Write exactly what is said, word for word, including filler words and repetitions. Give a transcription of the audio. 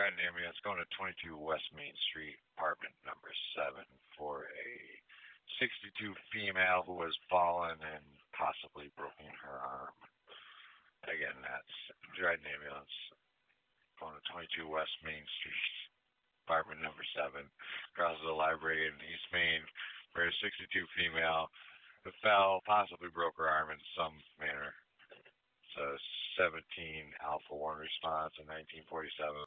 Trident ambulance going to twenty-two West Main Street, apartment number seven, for a sixty-two female who has fallen and possibly broken her arm. Again, that's Trident ambulance going to twenty-two West Main Street, apartment number seven, across the library in East Main, for a sixty-two female who fell, possibly broke her arm in some manner. So seventeen Alpha one response in nineteen forty-seven.